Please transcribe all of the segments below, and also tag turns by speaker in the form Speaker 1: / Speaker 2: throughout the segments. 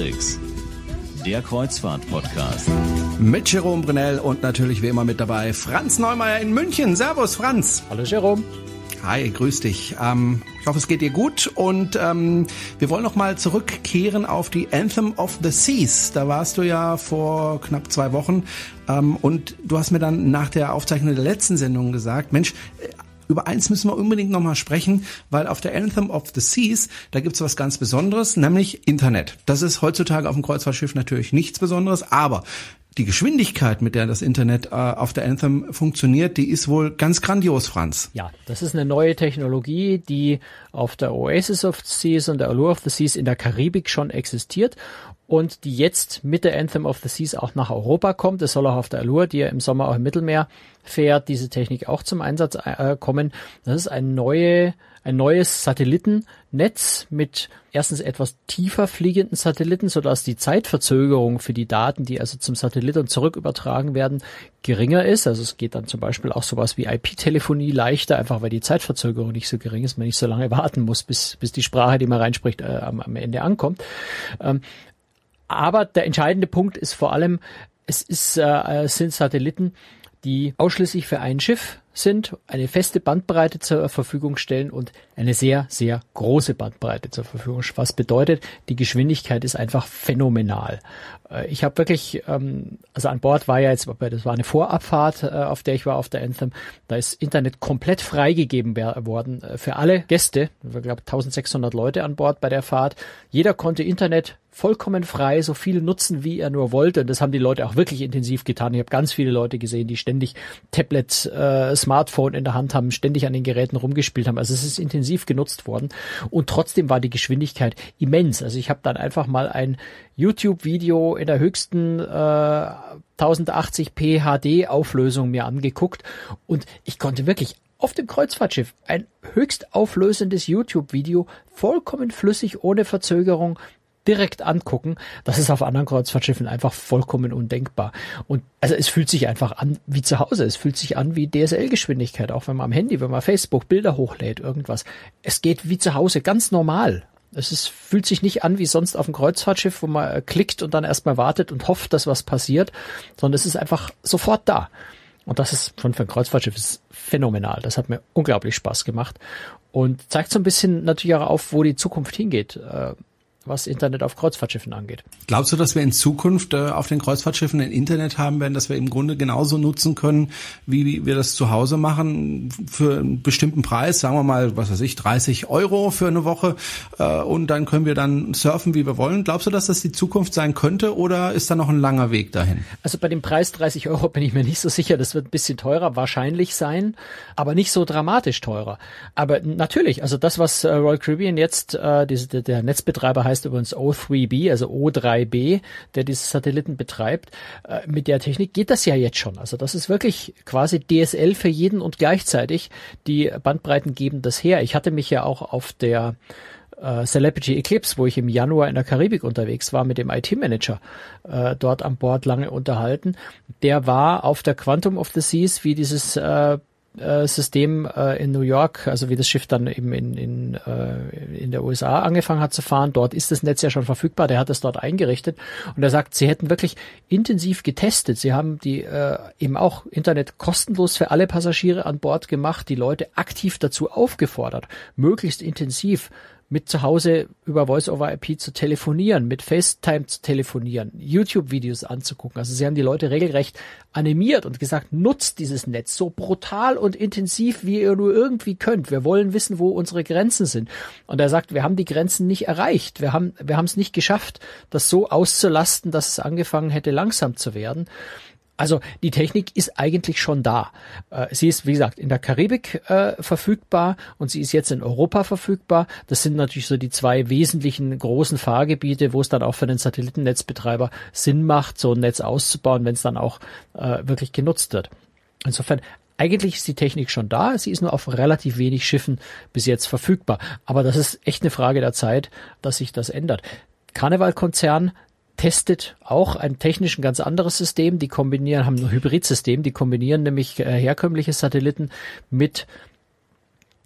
Speaker 1: Matrix, der Kreuzfahrt-Podcast.
Speaker 2: Mit Jerome Brunel und natürlich wie immer mit dabei Franz Neumeier in München. Servus, Franz.
Speaker 3: Hallo, Jerome.
Speaker 2: Hi, grüß dich. Ich hoffe, es geht dir gut und wir wollen noch mal zurückkehren auf die Anthem of the Seas. Da warst du ja vor knapp 2 Wochen und du hast mir dann nach der Aufzeichnung der letzten Sendung gesagt, Mensch, über eins müssen wir unbedingt noch mal sprechen, weil auf der Anthem of the Seas, da gibt's was ganz Besonderes, nämlich Internet. Das ist heutzutage auf dem Kreuzfahrtschiff natürlich nichts Besonderes, aber die Geschwindigkeit, mit der das Internet auf der Anthem funktioniert, die ist wohl ganz grandios, Franz.
Speaker 3: Ja, das ist eine neue Technologie, die auf der Oasis of the Seas und der Allure of the Seas in der Karibik schon existiert und die jetzt mit der Anthem of the Seas auch nach Europa kommt. Es soll auch auf der Allure, die ja im Sommer auch im Mittelmeer fährt, diese Technik auch zum Einsatz kommen. Das ist ein neues Satellitennetz mit erstens etwas tiefer fliegenden Satelliten, sodass die Zeitverzögerung für die Daten, die also zum Satellit und zurück übertragen werden, geringer ist. Also es geht dann zum Beispiel auch sowas wie IP-Telefonie leichter, einfach weil die Zeitverzögerung nicht so gering ist, man nicht so lange warten muss, bis die Sprache, die man reinspricht, am Ende ankommt. Aber der entscheidende Punkt ist vor allem, sind Satelliten, die ausschließlich für ein Schiff sind, eine feste Bandbreite zur Verfügung stellen und eine sehr, sehr große Bandbreite zur Verfügung. Was bedeutet, die Geschwindigkeit ist einfach phänomenal. Ich habe wirklich, also an Bord war ja jetzt, das war eine Vorabfahrt, auf der ich war, auf der Anthem, da ist Internet komplett freigegeben worden für alle Gäste. Ich glaube 1600 Leute an Bord bei der Fahrt. Jeder konnte Internet vollkommen frei, so viel nutzen, wie er nur wollte. Und das haben die Leute auch wirklich intensiv getan. Ich habe ganz viele Leute gesehen, die ständig Tablet, Smartphone in der Hand haben, ständig an den Geräten rumgespielt haben. Also es ist intensiv genutzt worden. Und trotzdem war die Geschwindigkeit immens. Also ich habe dann einfach mal ein YouTube-Video in der höchsten 1080p HD-Auflösung mir angeguckt. Und ich konnte wirklich auf dem Kreuzfahrtschiff ein höchst auflösendes YouTube-Video vollkommen flüssig, ohne Verzögerung direkt angucken. Das ist auf anderen Kreuzfahrtschiffen einfach vollkommen undenkbar. Und also es fühlt sich einfach an wie zu Hause. Es fühlt sich an wie DSL-Geschwindigkeit, auch wenn man am Handy, wenn man Facebook Bilder hochlädt, irgendwas. Es geht wie zu Hause, ganz normal. Fühlt sich nicht an wie sonst auf dem Kreuzfahrtschiff, wo man klickt und dann erstmal wartet und hofft, dass was passiert, sondern es ist einfach sofort da. Und das ist schon für ein Kreuzfahrtschiff ist phänomenal. Das hat mir unglaublich Spaß gemacht und zeigt so ein bisschen natürlich auch auf, wo die Zukunft hingeht, was Internet auf Kreuzfahrtschiffen angeht.
Speaker 2: Glaubst du, dass wir in Zukunft auf den Kreuzfahrtschiffen ein Internet haben werden, das wir im Grunde genauso nutzen können, wie wir das zu Hause machen, für einen bestimmten Preis, sagen wir mal, 30 € für eine Woche, und dann können wir dann surfen, wie wir wollen? Glaubst du, dass das die Zukunft sein könnte oder ist da noch ein langer Weg dahin?
Speaker 3: Also bei dem Preis 30 € bin ich mir nicht so sicher. Das wird ein bisschen teurer wahrscheinlich sein, aber nicht so dramatisch teurer. Aber natürlich, also das, was Royal Caribbean jetzt, der Netzbetreiber heißt übrigens O3B, also O3B, der diese Satelliten betreibt. Mit der Technik geht das ja jetzt schon. Also das ist wirklich quasi DSL für jeden und gleichzeitig die Bandbreiten geben das her. Ich hatte mich ja auch auf der Celebrity Eclipse, wo ich im Januar in der Karibik unterwegs war, mit dem IT-Manager dort an Bord lange unterhalten. Der war auf der Quantum of the Seas, wie dieses System in New York, also wie das Schiff dann eben in der USA angefangen hat zu fahren. Dort ist das Netz ja schon verfügbar. Der hat es dort eingerichtet und er sagt, sie hätten wirklich intensiv getestet. Sie haben die eben auch Internet kostenlos für alle Passagiere an Bord gemacht, die Leute aktiv dazu aufgefordert, möglichst intensiv mit zu Hause über Voice-over-IP zu telefonieren, mit FaceTime zu telefonieren, YouTube-Videos anzugucken. Also sie haben die Leute regelrecht animiert und gesagt, nutzt dieses Netz so brutal und intensiv, wie ihr nur irgendwie könnt. Wir wollen wissen, wo unsere Grenzen sind. Und er sagt, wir haben die Grenzen nicht erreicht. Wir haben es nicht geschafft, das so auszulasten, dass es angefangen hätte, langsam zu werden. Also die Technik ist eigentlich schon da. Sie ist, wie gesagt, in der Karibik verfügbar und sie ist jetzt in Europa verfügbar. Das sind natürlich so die 2 wesentlichen großen Fahrgebiete, wo es dann auch für den Satellitennetzbetreiber Sinn macht, so ein Netz auszubauen, wenn es dann auch wirklich genutzt wird. Insofern, eigentlich ist die Technik schon da. Sie ist nur auf relativ wenig Schiffen bis jetzt verfügbar. Aber das ist echt eine Frage der Zeit, dass sich das ändert. Carnival-Konzern testet auch ein technisch ein ganz anderes System. Die haben ein Hybridsystem, die kombinieren nämlich herkömmliche Satelliten mit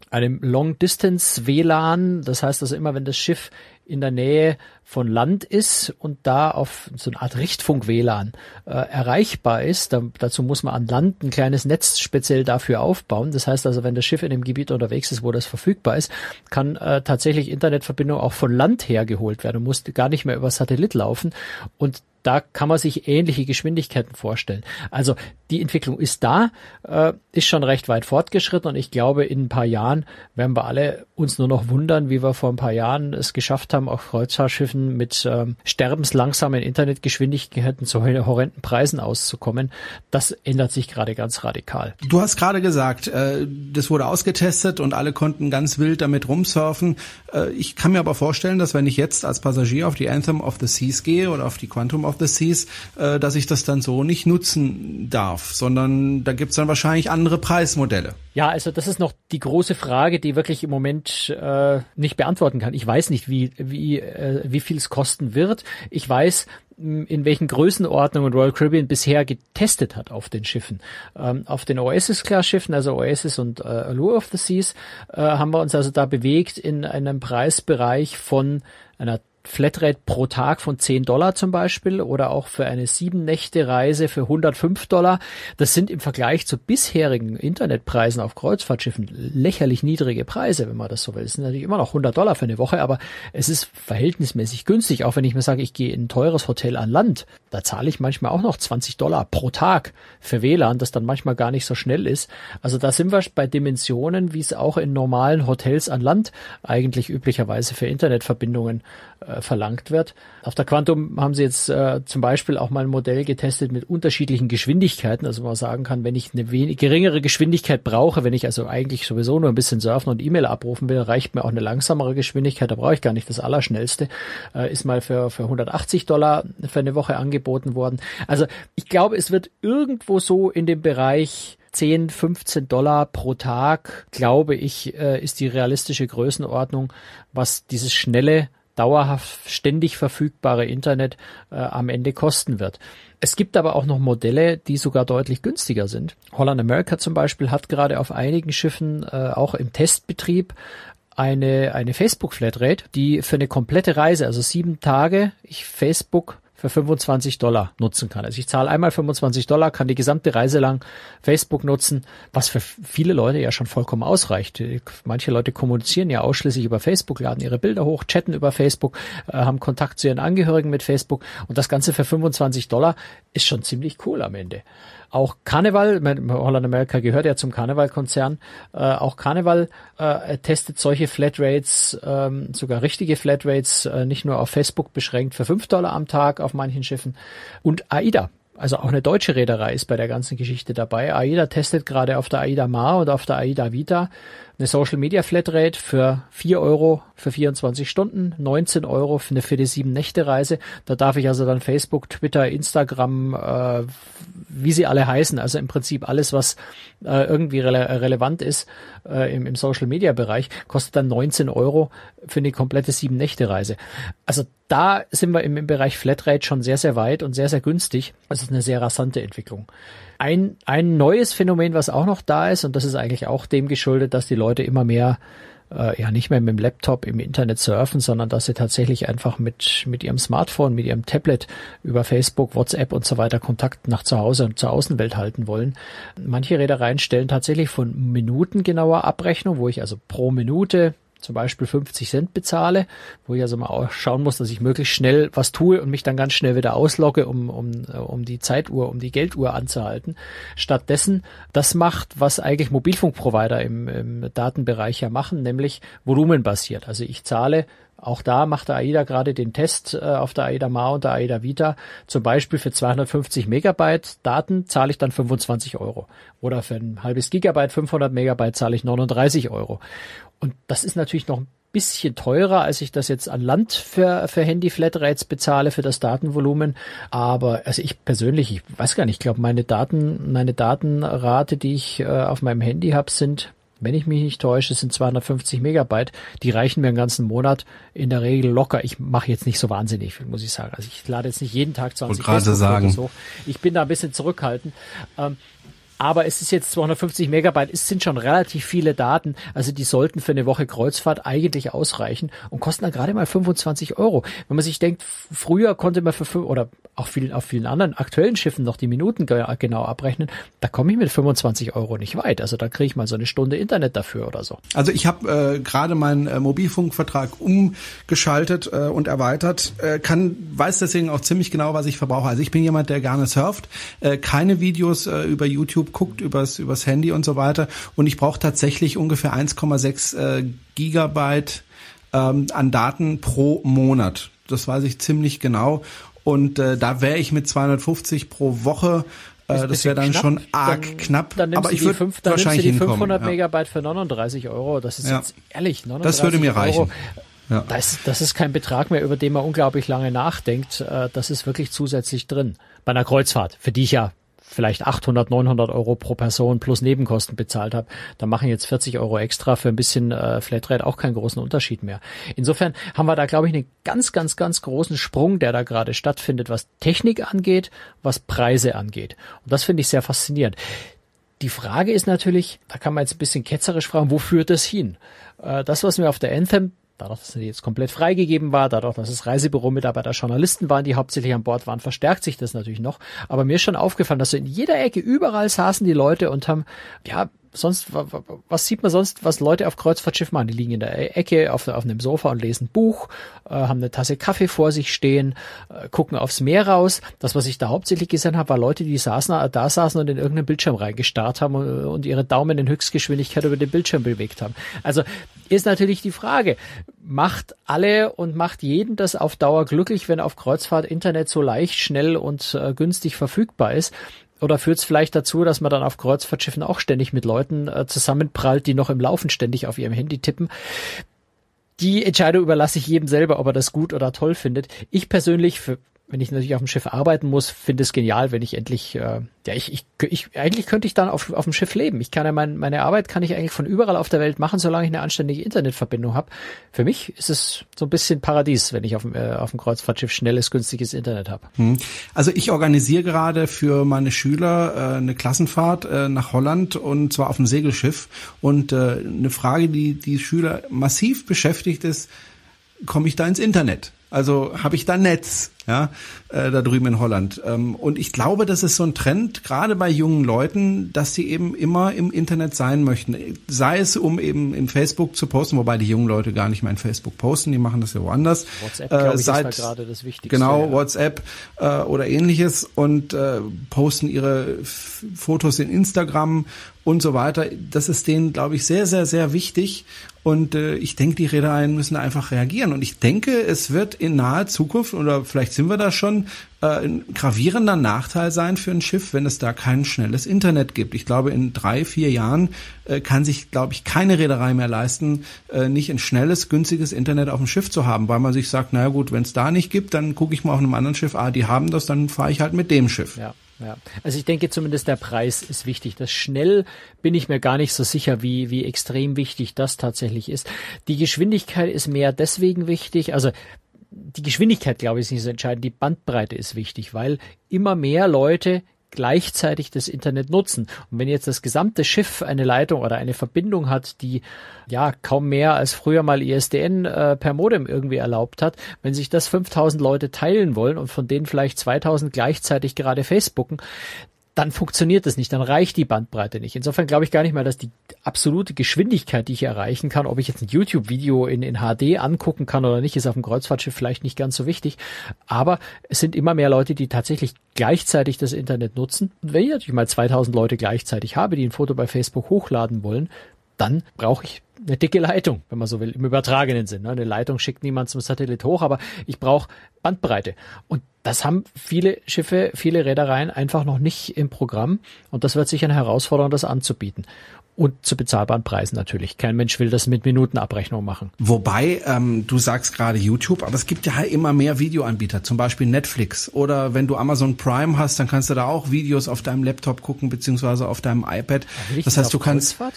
Speaker 3: einem Long-Distance-WLAN. Das heißt also immer, wenn das Schiff in der Nähe von Land ist und da auf so eine Art Richtfunk-WLAN erreichbar ist, dazu muss man an Land ein kleines Netz speziell dafür aufbauen. Das heißt also, wenn das Schiff in dem Gebiet unterwegs ist, wo das verfügbar ist, kann tatsächlich Internetverbindung auch von Land her geholt werden und muss gar nicht mehr über Satellit laufen. Und da kann man sich ähnliche Geschwindigkeiten vorstellen. Also die Entwicklung ist da, ist schon recht weit fortgeschritten und ich glaube, in ein paar Jahren werden wir alle uns nur noch wundern, wie wir vor ein paar Jahren es geschafft haben, auf Kreuzfahrtschiffen mit sterbenslangsamen Internetgeschwindigkeiten zu horrenden Preisen auszukommen. Das ändert sich gerade ganz radikal.
Speaker 2: Du hast gerade gesagt, das wurde ausgetestet und alle konnten ganz wild damit rumsurfen. Ich kann mir aber vorstellen, dass wenn ich jetzt als Passagier auf die Anthem of the Seas gehe oder auf die Quantum of the Seas, dass ich das dann so nicht nutzen darf, sondern da gibt's dann wahrscheinlich andere Preismodelle.
Speaker 3: Ja, also das ist noch die große Frage, die wirklich im Moment nicht beantworten kann. Ich weiß nicht, wie viel es kosten wird. Ich weiß, in welchen Größenordnungen Royal Caribbean bisher getestet hat auf den Schiffen. Auf den Oasis-Class-Schiffen, also Oasis und Allure of the Seas, haben wir uns also da bewegt in einem Preisbereich von einer Flatrate pro Tag von $10 zum Beispiel oder auch für eine 7-Nächte-Reise für $105. Das sind im Vergleich zu bisherigen Internetpreisen auf Kreuzfahrtschiffen lächerlich niedrige Preise, wenn man das so will. Es sind natürlich immer noch $100 für eine Woche, aber es ist verhältnismäßig günstig. Auch wenn ich mir sage, ich gehe in ein teures Hotel an Land, da zahle ich manchmal auch noch $20 pro Tag für WLAN, das dann manchmal gar nicht so schnell ist. Also da sind wir bei Dimensionen, wie es auch in normalen Hotels an Land eigentlich üblicherweise für Internetverbindungen verlangt wird. Auf der Quantum haben sie jetzt zum Beispiel auch mal ein Modell getestet mit unterschiedlichen Geschwindigkeiten. Also man sagen kann, wenn ich eine geringere Geschwindigkeit brauche, wenn ich also eigentlich sowieso nur ein bisschen surfen und E-Mail abrufen will, reicht mir auch eine langsamere Geschwindigkeit. Da brauche ich gar nicht das Allerschnellste. Ist mal für $180 für eine Woche angeboten worden. Also ich glaube, es wird irgendwo so in dem Bereich $10-15 pro Tag, glaube ich, ist die realistische Größenordnung, was dieses schnelle, dauerhaft ständig verfügbare Internet am Ende kosten wird. Es gibt aber auch noch Modelle, die sogar deutlich günstiger sind. Holland America zum Beispiel hat gerade auf einigen Schiffen auch im Testbetrieb eine Facebook-Flatrate, die für eine komplette Reise, also 7 Tage, ich Facebook für $25 nutzen kann. Also ich zahle einmal $25, kann die gesamte Reise lang Facebook nutzen, was für viele Leute ja schon vollkommen ausreicht. Manche Leute kommunizieren ja ausschließlich über Facebook, laden ihre Bilder hoch, chatten über Facebook, haben Kontakt zu ihren Angehörigen mit Facebook und das Ganze für $25 ist schon ziemlich cool am Ende. Auch Carnival, Holland America gehört ja zum Carnival-Konzern, auch Carnival testet solche Flatrates, sogar richtige Flatrates, nicht nur auf Facebook beschränkt, für $5 am Tag auf manchen Schiffen. Und AIDA, also auch eine deutsche Reederei ist bei der ganzen Geschichte dabei. AIDA testet gerade auf der AIDA Mar und auf der AIDA Vita eine Social Media Flatrate für €4 für 24 Stunden, €19 für die 7-Nächte-Reise. Da darf ich also dann Facebook, Twitter, Instagram, wie sie alle heißen, also im Prinzip alles, was irgendwie relevant ist im Social Media Bereich, kostet dann €19 für eine komplette 7-Nächte-Reise. Also da sind wir im Bereich Flatrate schon sehr, sehr weit und sehr, sehr günstig. Das ist eine sehr rasante Entwicklung. Ein neues Phänomen, was auch noch da ist, und das ist eigentlich auch dem geschuldet, dass die Leute immer mehr nicht mehr mit dem Laptop im Internet surfen, sondern dass sie tatsächlich einfach mit ihrem Smartphone, mit ihrem Tablet über Facebook, WhatsApp und so weiter Kontakt nach zu Hause und zur Außenwelt halten wollen. Manche Reedereien stellen tatsächlich von minutengenauer Abrechnung, wo ich also pro Minute zum Beispiel 50 Cent bezahle, wo ich also mal auch schauen muss, dass ich möglichst schnell was tue und mich dann ganz schnell wieder auslogge, um die Zeituhr, um die Gelduhr anzuhalten. Stattdessen das macht, was eigentlich Mobilfunkprovider im Datenbereich ja machen, nämlich volumenbasiert. Also ich zahle, auch da macht der AIDA gerade den Test auf der AIDA Mar und der AIDA Vita. Zum Beispiel für 250 Megabyte Daten zahle ich dann €25. Oder für ein halbes Gigabyte, 500 Megabyte zahle ich €39. Und das ist natürlich noch ein bisschen teurer, als ich das jetzt an Land für Handy-Flatrates bezahle, für das Datenvolumen. Aber also ich persönlich, ich weiß gar nicht, ich glaube, meine Datenrate, die ich auf meinem Handy habe, sind, wenn ich mich nicht täusche, sind 250 Megabyte. Die reichen mir einen ganzen Monat in der Regel locker. Ich mache jetzt nicht so wahnsinnig viel, muss ich sagen. Also ich lade jetzt nicht jeden Tag 20 Facebook-Fotos hoch. Ich bin da ein bisschen zurückhaltend. Aber es ist jetzt 250 Megabyte, es sind schon relativ viele Daten, also die sollten für eine Woche Kreuzfahrt eigentlich ausreichen und kosten dann gerade mal 25 Euro. Wenn man sich denkt, früher konnte man oder auch auf vielen anderen aktuellen Schiffen noch die Minuten genau abrechnen, da komme ich mit 25 Euro nicht weit. Also da kriege ich mal so eine Stunde Internet dafür oder so.
Speaker 2: Also ich habe gerade meinen Mobilfunkvertrag umgeschaltet und erweitert, weiß deswegen auch ziemlich genau, was ich verbrauche. Also ich bin jemand, der gerne surft, keine Videos über YouTube guckt, übers Handy und so weiter. Und ich brauche tatsächlich ungefähr 1,6 Gigabyte an Daten pro Monat. Das weiß ich ziemlich genau. Und da wäre ich mit 250 pro Woche, das wäre dann knapp, schon arg knapp.
Speaker 3: Aber ich würde wahrscheinlich hinkommen. Die 500 Megabyte für 39 Euro. Das ist jetzt ehrlich, 39
Speaker 2: das würde mir reichen.
Speaker 3: Euro. Ja. Das ist kein Betrag mehr, über den man unglaublich lange nachdenkt. Das ist wirklich zusätzlich drin. Bei einer Kreuzfahrt, für die ich ja vielleicht 800, 900 Euro pro Person plus Nebenkosten bezahlt habe, da machen jetzt 40 Euro extra für ein bisschen Flatrate auch keinen großen Unterschied mehr. Insofern haben wir da, glaube ich, einen ganz, ganz, ganz großen Sprung, der da gerade stattfindet, was Technik angeht, was Preise angeht. Und das finde ich sehr faszinierend. Die Frage ist natürlich, da kann man jetzt ein bisschen ketzerisch fragen, wo führt das hin? Das, was wir auf der Anthem, dadurch, dass sie jetzt komplett freigegeben war, dadurch, dass es Reisebüro-Mitarbeiter, Journalisten waren, die hauptsächlich an Bord waren, verstärkt sich das natürlich noch. Aber mir ist schon aufgefallen, dass so in jeder Ecke, überall saßen die Leute und haben, ja, sonst, was sieht man sonst, was Leute auf Kreuzfahrtschiff machen? Die liegen in der Ecke auf einem Sofa und lesen Buch, haben eine Tasse Kaffee vor sich stehen, gucken aufs Meer raus. Das, was ich da hauptsächlich gesehen habe, war Leute, die da saßen und in irgendeinen Bildschirm reingestarrt haben und ihre Daumen in Höchstgeschwindigkeit über den Bildschirm bewegt haben. Also ist natürlich die Frage, macht alle und macht jeden das auf Dauer glücklich, wenn auf Kreuzfahrt Internet so leicht, schnell und günstig verfügbar ist? Oder führt es vielleicht dazu, dass man dann auf Kreuzfahrtschiffen auch ständig mit Leuten zusammenprallt, die noch im Laufen ständig auf ihrem Handy tippen? Die Entscheidung überlasse ich jedem selber, ob er das gut oder toll findet. Ich persönlich, wenn ich natürlich auf dem Schiff arbeiten muss, finde es genial, wenn ich endlich, eigentlich könnte ich dann auf dem Schiff leben. Ich kann ja meine Arbeit kann ich eigentlich von überall auf der Welt machen, solange ich eine anständige Internetverbindung habe. Für mich ist es so ein bisschen Paradies, wenn ich auf dem Kreuzfahrtschiff schnelles, günstiges Internet habe.
Speaker 2: Also ich organisiere gerade für meine Schüler eine Klassenfahrt nach Holland und zwar auf dem Segelschiff. Und eine Frage, die Schüler massiv beschäftigt ist, komme ich da ins Internet? Also habe ich da Netz, ja, da drüben in Holland. Und ich glaube, das ist so ein Trend, gerade bei jungen Leuten, dass sie eben immer im Internet sein möchten. Sei es, um eben in Facebook zu posten, wobei die jungen Leute gar nicht mehr in Facebook posten, die machen das ja woanders.
Speaker 3: WhatsApp, glaube ich, ist da gerade das Wichtigste.
Speaker 2: Genau, ja. WhatsApp oder ähnliches und posten ihre Fotos in Instagram und so weiter. Das ist denen, glaube ich, sehr, sehr, sehr wichtig. Und ich denke, die Reedereien müssen einfach reagieren. Und ich denke, es wird in naher Zukunft, oder vielleicht sind wir da schon, ein gravierender Nachteil sein für ein Schiff, wenn es da kein schnelles Internet gibt. Ich glaube, in 3-4 Jahren kann sich, glaube ich, keine Reederei mehr leisten, nicht ein schnelles, günstiges Internet auf dem Schiff zu haben, weil man sich sagt, naja gut, wenn es da nicht gibt, dann gucke ich mal auf einem anderen Schiff, die haben das, dann fahre ich halt mit dem Schiff.
Speaker 3: Ja. Ja, also ich denke zumindest der Preis ist wichtig. Das schnell bin ich mir gar nicht so sicher, wie extrem wichtig das tatsächlich ist. Die Geschwindigkeit ist mehr deswegen wichtig, also die Geschwindigkeit, glaube ich, ist nicht so entscheidend, die Bandbreite ist wichtig, weil immer mehr Leute gleichzeitig das Internet nutzen. Und wenn jetzt das gesamte Schiff eine Leitung oder eine Verbindung hat, die ja kaum mehr als früher mal ISDN per Modem irgendwie erlaubt hat, wenn sich das 5000 Leute teilen wollen und von denen vielleicht 2000 gleichzeitig gerade Facebooken, dann funktioniert das nicht, dann reicht die Bandbreite nicht. Insofern glaube ich gar nicht mal, dass die absolute Geschwindigkeit, die ich erreichen kann, ob ich jetzt ein YouTube-Video in HD angucken kann oder nicht, ist auf dem Kreuzfahrtschiff vielleicht nicht ganz so wichtig. Aber es sind immer mehr Leute, die tatsächlich gleichzeitig das Internet nutzen. Und wenn ich natürlich mal 2000 Leute gleichzeitig habe, die ein Foto bei Facebook hochladen wollen, dann brauche ich eine dicke Leitung, wenn man so will, im übertragenen Sinn. Eine Leitung schickt niemand zum Satellit hoch, aber ich brauche Bandbreite. Und das haben viele Schiffe, viele Reedereien einfach noch nicht im Programm. Und das wird sicher eine Herausforderung, das anzubieten. Und zu bezahlbaren Preisen natürlich. Kein Mensch will das mit Minutenabrechnung machen.
Speaker 2: Wobei, du sagst gerade YouTube, aber es gibt ja immer mehr Videoanbieter, zum Beispiel Netflix. Oder wenn du Amazon Prime hast, dann kannst du da auch Videos auf deinem Laptop gucken, beziehungsweise auf deinem iPad.
Speaker 3: Das heißt, du kannst...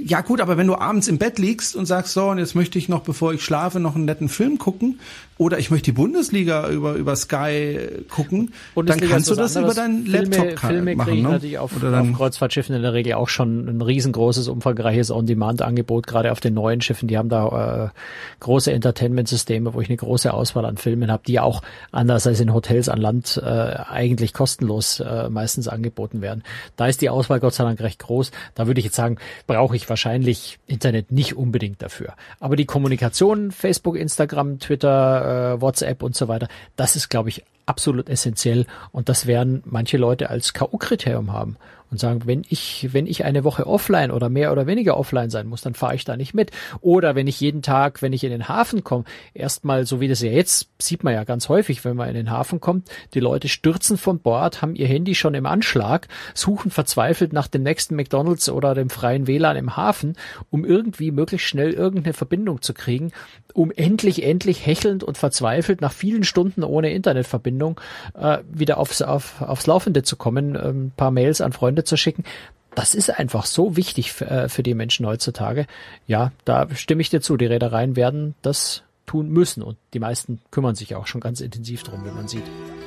Speaker 2: Ja gut, aber wenn du abends im Bett liegst und sagst, so, und jetzt möchte ich noch, bevor ich schlafe, noch einen netten Film gucken, oder ich möchte die Bundesliga über Sky gucken, dann kannst du das über deinen Laptop
Speaker 3: Filme
Speaker 2: machen.
Speaker 3: kriegen
Speaker 2: Ne?
Speaker 3: natürlich auf Kreuzfahrtschiffen in der Regel auch schon ein riesengroßes, umfangreiches On-Demand-Angebot, gerade auf den neuen Schiffen. Die haben da große Entertainment-Systeme, wo ich eine große Auswahl an Filmen habe, die auch anders als in Hotels an Land eigentlich kostenlos meistens angeboten werden. Da ist die Auswahl Gott sei Dank recht groß. Da würde ich jetzt sagen, brauche ich wahrscheinlich Internet nicht unbedingt dafür. Aber die Kommunikation, Facebook, Instagram, Twitter, WhatsApp und so weiter, das ist, glaube ich, absolut essentiell. Und das werden manche Leute als K.O.-Kriterium haben und sagen, wenn ich eine Woche offline oder mehr oder weniger offline sein muss, dann fahre ich da nicht mit. Oder wenn ich jeden Tag, wenn ich in den Hafen komme, erstmal, so wie das ja jetzt, sieht man ja ganz häufig, wenn man in den Hafen kommt, die Leute stürzen von Bord, haben ihr Handy schon im Anschlag, suchen verzweifelt nach dem nächsten McDonald's oder dem freien WLAN im Hafen, um irgendwie möglichst schnell irgendeine Verbindung zu kriegen, um endlich hechelnd und verzweifelt nach vielen Stunden ohne Internetverbindung wieder aufs Laufende zu kommen, ein paar Mails an Freunde zu schicken. Das ist einfach so wichtig für die Menschen heutzutage. Ja, da stimme ich dir zu. Die Reedereien werden das tun müssen und die meisten kümmern sich auch schon ganz intensiv drum, wie man sieht.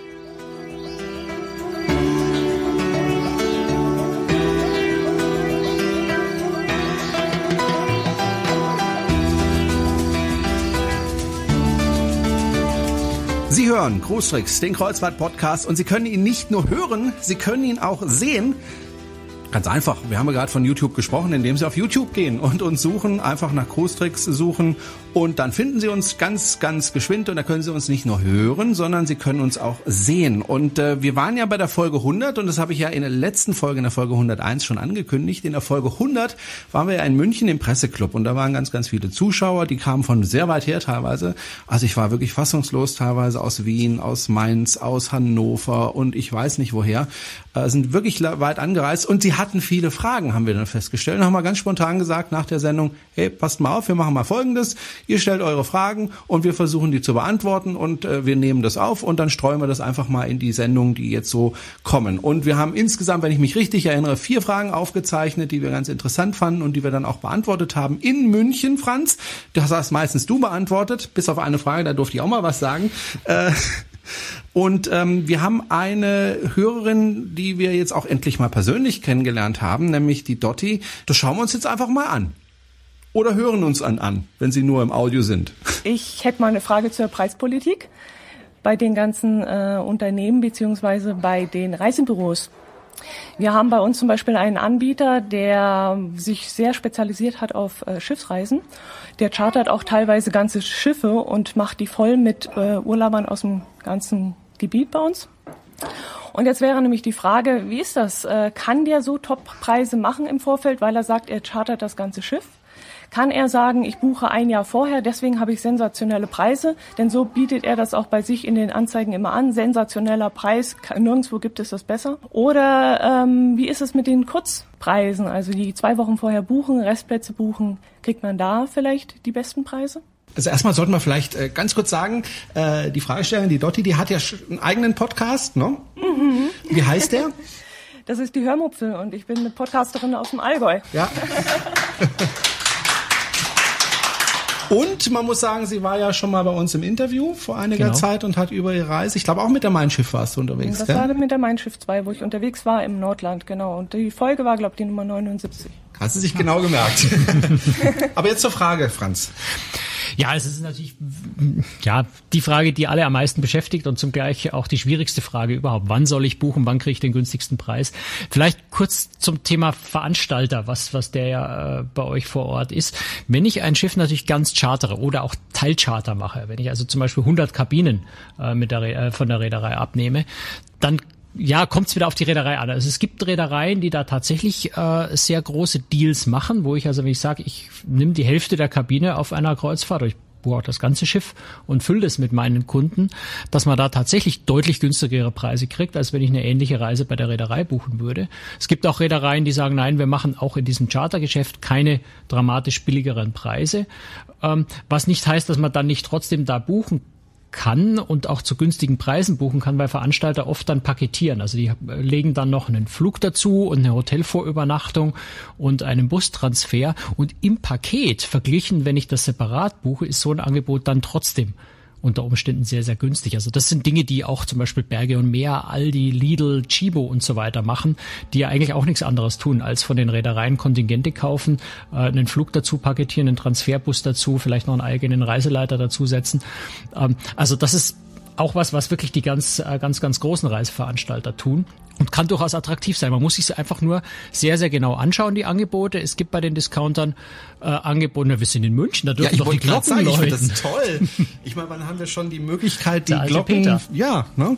Speaker 2: Sie hören Cruistricks, den Kreuzfahrt-Podcast, und Sie können ihn nicht nur hören, Sie können ihn auch sehen. Ganz einfach, wir haben ja gerade von YouTube gesprochen, indem Sie auf YouTube gehen und uns suchen, einfach nach Cruistricks suchen und dann finden Sie uns ganz, ganz geschwind und da können Sie uns nicht nur hören, sondern Sie können uns auch sehen. Und wir waren ja bei der Folge 100 und das habe ich ja in der letzten Folge, in der Folge 101 schon angekündigt. In der Folge 100 waren wir ja in München im Presseclub und da waren ganz, ganz viele Zuschauer, die kamen von sehr weit her teilweise. Also ich war wirklich fassungslos, teilweise aus Wien, aus Mainz, aus Hannover und ich weiß nicht woher. Sind wirklich weit angereist und sie hatten viele Fragen, haben wir dann festgestellt. Und haben wir ganz spontan gesagt nach der Sendung, hey, passt mal auf, wir machen mal Folgendes. Ihr stellt eure Fragen und wir versuchen die zu beantworten und wir nehmen das auf und dann streuen wir das einfach mal in die Sendungen, die jetzt so kommen. Und wir haben insgesamt, wenn ich mich richtig erinnere, 4 Fragen aufgezeichnet, die wir ganz interessant fanden und die wir dann auch beantwortet haben in München, Franz. Das hast meistens du beantwortet, bis auf eine Frage, da durfte ich auch mal was sagen. Und wir haben eine Hörerin, die wir jetzt auch endlich mal persönlich kennengelernt haben, nämlich die Dotti. Das schauen wir uns jetzt einfach mal an. Oder hören uns an, wenn sie nur im Audio sind.
Speaker 4: Ich hätte mal eine Frage zur Preispolitik bei den ganzen Unternehmen beziehungsweise bei den Reisebüros. Wir haben bei uns zum Beispiel einen Anbieter, der sich sehr spezialisiert hat auf Schiffsreisen. Der chartert auch teilweise ganze Schiffe und macht die voll mit Urlaubern aus dem ganzen Gebiet bei uns. Und jetzt wäre nämlich die Frage, wie ist das? Kann der so Top-Preise machen im Vorfeld, weil er sagt, er chartert das ganze Schiff? Kann er sagen, ich buche ein Jahr vorher, deswegen habe ich sensationelle Preise, denn so bietet er das auch bei sich in den Anzeigen immer an. Sensationeller Preis, nirgendwo gibt es das besser. Oder wie ist es mit den Kurzpreisen, also die 2 Wochen vorher buchen, Restplätze buchen, kriegt man da vielleicht die besten Preise?
Speaker 2: Also erstmal sollten wir vielleicht ganz kurz sagen, die Fragestellerin, die Dotti, die hat ja einen eigenen Podcast, ne? Mhm. Wie heißt der?
Speaker 4: Das ist die Hörmupfel und ich bin eine Podcasterin aus dem Allgäu.
Speaker 2: Ja. Und man muss sagen, sie war ja schon mal bei uns im Interview vor einiger Zeit und hat über ihre Reise, ich glaube auch mit der Mein Schiff warst du unterwegs.
Speaker 4: Das war mit der Mein Schiff 2, wo ich unterwegs war im Nordland, genau. Und die Folge war, glaube ich, die Nummer 79.
Speaker 2: Hast du sich genau gemerkt. Aber jetzt zur Frage, Franz.
Speaker 3: Ja, es ist natürlich die Frage, die alle am meisten beschäftigt und zugleich auch die schwierigste Frage überhaupt. Wann soll ich buchen? Wann kriege ich den günstigsten Preis? Vielleicht kurz zum Thema Veranstalter, was der ja bei euch vor Ort ist. Wenn ich ein Schiff natürlich ganz chartere oder auch Teilcharter mache, wenn ich also zum Beispiel 100 Kabinen von der Reederei abnehme, dann kommt es wieder auf die Reederei an. Also es gibt Reedereien, die da tatsächlich sehr große Deals machen, wo ich also, wenn ich sage, ich nehme die Hälfte der Kabine auf einer Kreuzfahrt, ich buche auch das ganze Schiff und fülle das mit meinen Kunden, dass man da tatsächlich deutlich günstigere Preise kriegt, als wenn ich eine ähnliche Reise bei der Reederei buchen würde. Es gibt auch Reedereien, die sagen, nein, wir machen auch in diesem Chartergeschäft keine dramatisch billigeren Preise, was nicht heißt, dass man dann nicht trotzdem da buchen kann und auch zu günstigen Preisen buchen kann, weil Veranstalter oft dann paketieren. Also die legen dann noch einen Flug dazu und eine Hotelvorübernachtung und einen Bustransfer. Und im Paket verglichen, wenn ich das separat buche, ist so ein Angebot dann trotzdem unter Umständen sehr, sehr günstig. Also das sind Dinge, die auch zum Beispiel Berge und Meer, Aldi, Lidl, Chibo und so weiter machen, die ja eigentlich auch nichts anderes tun, als von den Reedereien Kontingente kaufen, einen Flug dazu paketieren, einen Transferbus dazu, vielleicht noch einen eigenen Reiseleiter dazusetzen. Also das ist auch was wirklich die ganz großen Reiseveranstalter tun und kann durchaus attraktiv sein. Man muss sich einfach nur sehr, sehr genau anschauen, die Angebote. Es gibt bei den Discountern Angebote, wir sind in München, da dürfen doch die Glocken läuten.
Speaker 2: Das ist toll. Ich meine, wann haben wir schon die Möglichkeit, die
Speaker 3: Glocken...
Speaker 2: Peter. Ja, ne?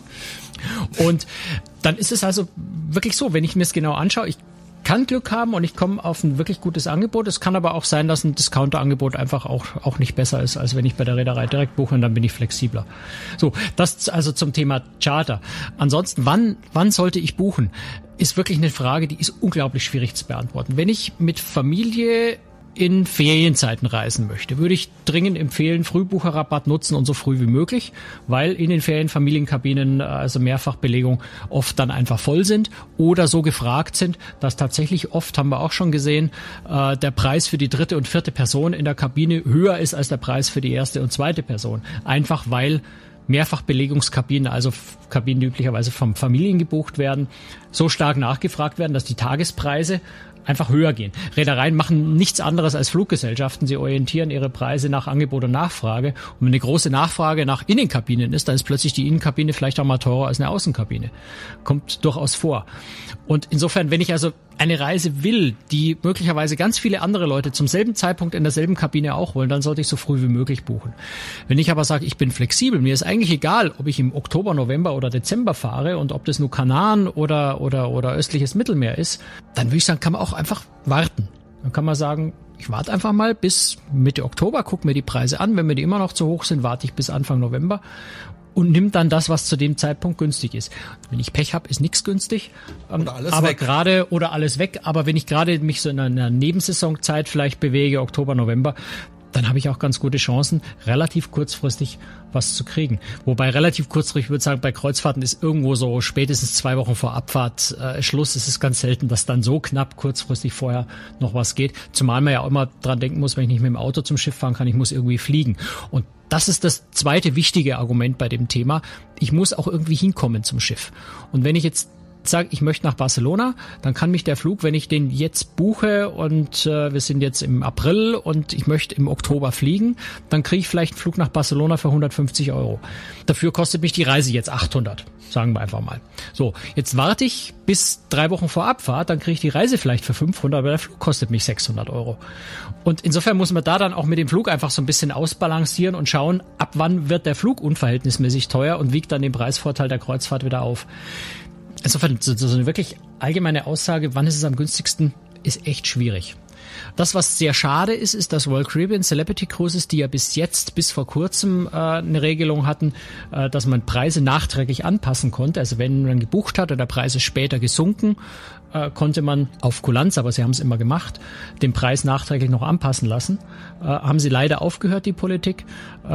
Speaker 3: Und dann ist es also wirklich so, wenn ich mir es genau anschaue, ich kann Glück haben und ich komme auf ein wirklich gutes Angebot. Es kann aber auch sein, dass ein Discounter-Angebot einfach auch nicht besser ist, als wenn ich bei der Reederei direkt buche, und dann bin ich flexibler. So, das also zum Thema Charter. Ansonsten, wann sollte ich buchen? Ist wirklich eine Frage, die ist unglaublich schwierig zu beantworten. Wenn ich mit Familie in Ferienzeiten reisen möchte, würde ich dringend empfehlen, Frühbucherrabatt nutzen und so früh wie möglich, weil in den Ferienfamilienkabinen also Mehrfachbelegung oft dann einfach voll sind oder so gefragt sind, dass tatsächlich oft, haben wir auch schon gesehen, der Preis für die 3. und 4. Person in der Kabine höher ist als der Preis für die 1. und 2. Person. Einfach weil Mehrfachbelegungskabinen, also Kabinen, die üblicherweise von Familien gebucht werden, so stark nachgefragt werden, dass die Tagespreise einfach höher gehen. Reedereien machen nichts anderes als Fluggesellschaften. Sie orientieren ihre Preise nach Angebot und Nachfrage. Und wenn eine große Nachfrage nach Innenkabinen ist, dann ist plötzlich die Innenkabine vielleicht auch mal teurer als eine Außenkabine. Kommt durchaus vor. Und insofern, wenn ich also eine Reise will, die möglicherweise ganz viele andere Leute zum selben Zeitpunkt in derselben Kabine auch wollen, dann sollte ich so früh wie möglich buchen. Wenn ich aber sage, ich bin flexibel, mir ist eigentlich egal, ob ich im Oktober, November oder Dezember fahre und ob das nur Kanaren oder östliches Mittelmeer ist, dann würde ich sagen, kann man auch einfach warten. Dann kann man sagen, ich warte einfach mal bis Mitte Oktober, gucke mir die Preise an. Wenn mir die immer noch zu hoch sind, warte ich bis Anfang November und nimm dann das, was zu dem Zeitpunkt günstig ist. Wenn ich Pech habe, ist nichts günstig.
Speaker 2: Oder alles
Speaker 3: aber
Speaker 2: weg.
Speaker 3: Oder alles weg. Aber wenn ich gerade mich so in einer Nebensaisonzeit vielleicht bewege, Oktober, November, dann habe ich auch ganz gute Chancen, relativ kurzfristig was zu kriegen. Wobei relativ kurzfristig, ich würde sagen, bei Kreuzfahrten ist irgendwo so spätestens 2 Wochen vor Abfahrt Schluss. Es ist ganz selten, dass dann so knapp kurzfristig vorher noch was geht. Zumal man ja auch immer dran denken muss, wenn ich nicht mit dem Auto zum Schiff fahren kann, ich muss irgendwie fliegen. Und das ist das zweite wichtige Argument bei dem Thema. Ich muss auch irgendwie hinkommen zum Schiff. Und wenn ich jetzt sage, ich möchte nach Barcelona, dann kann mich der Flug, wenn ich den jetzt buche und wir sind jetzt im April und ich möchte im Oktober fliegen, dann kriege ich vielleicht einen Flug nach Barcelona für 150 €. Dafür kostet mich die Reise jetzt 800, sagen wir einfach mal. So, jetzt warte ich bis 3 Wochen vor Abfahrt, dann kriege ich die Reise vielleicht für 500, aber der Flug kostet mich 600 €. Und insofern muss man da dann auch mit dem Flug einfach so ein bisschen ausbalancieren und schauen, ab wann wird der Flug unverhältnismäßig teuer und wiegt dann den Preisvorteil der Kreuzfahrt wieder auf. Insofern, so eine wirklich allgemeine Aussage, wann ist es am günstigsten, ist echt schwierig. Das, was sehr schade ist, ist, dass Royal Caribbean Celebrity Cruises, die ja bis vor kurzem eine Regelung hatten, dass man Preise nachträglich anpassen konnte. Also wenn man gebucht hat und der Preis ist später gesunken, konnte man auf Kulanz, aber sie haben es immer gemacht, den Preis nachträglich noch anpassen lassen. Haben sie leider aufgehört, die Politik,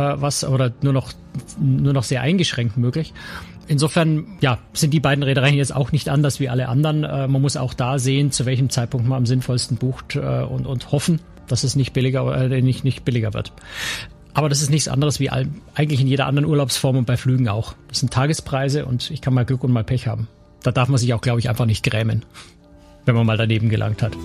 Speaker 3: oder nur noch sehr eingeschränkt möglich. Insofern, ja, sind die beiden Reedereien jetzt auch nicht anders wie alle anderen. Man muss auch da sehen, zu welchem Zeitpunkt man am sinnvollsten bucht und hoffen, dass es nicht billiger wird. Aber das ist nichts anderes wie eigentlich in jeder anderen Urlaubsform und bei Flügen auch. Das sind Tagespreise und ich kann mal Glück und mal Pech haben. Da darf man sich auch, glaube ich, einfach nicht grämen, wenn man mal daneben gelangt hat.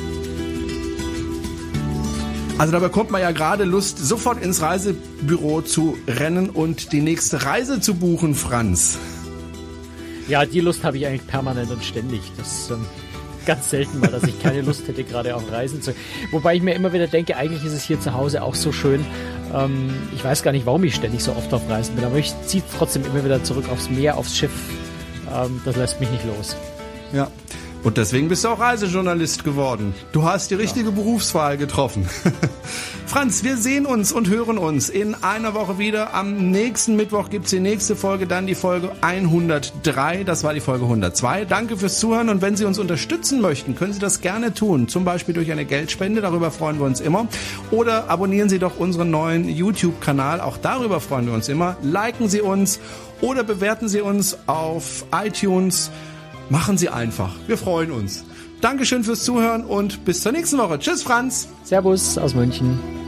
Speaker 2: Also da bekommt man ja gerade Lust, sofort ins Reisebüro zu rennen und die nächste Reise zu buchen, Franz.
Speaker 3: Ja, die Lust habe ich eigentlich permanent und ständig. Das ist ganz selten mal, dass ich keine Lust hätte, gerade auf Reisen zu. Wobei ich mir immer wieder denke, eigentlich ist es hier zu Hause auch so schön. Ich weiß gar nicht, warum ich ständig so oft auf Reisen bin, aber ich ziehe trotzdem immer wieder zurück aufs Meer, aufs Schiff. Das lässt mich nicht los.
Speaker 2: Ja. Und deswegen bist du auch Reisejournalist geworden. Du hast die richtige Berufswahl getroffen. Franz, wir sehen uns und hören uns in einer Woche wieder. Am nächsten Mittwoch gibt's die nächste Folge, dann die Folge 103. Das war die Folge 102. Danke fürs Zuhören und wenn Sie uns unterstützen möchten, können Sie das gerne tun. Zum Beispiel durch eine Geldspende, darüber freuen wir uns immer. Oder abonnieren Sie doch unseren neuen YouTube-Kanal, auch darüber freuen wir uns immer. Liken Sie uns oder bewerten Sie uns auf iTunes. Machen Sie einfach. Wir freuen uns. Dankeschön fürs Zuhören und bis zur nächsten Woche. Tschüss, Franz.
Speaker 3: Servus aus München.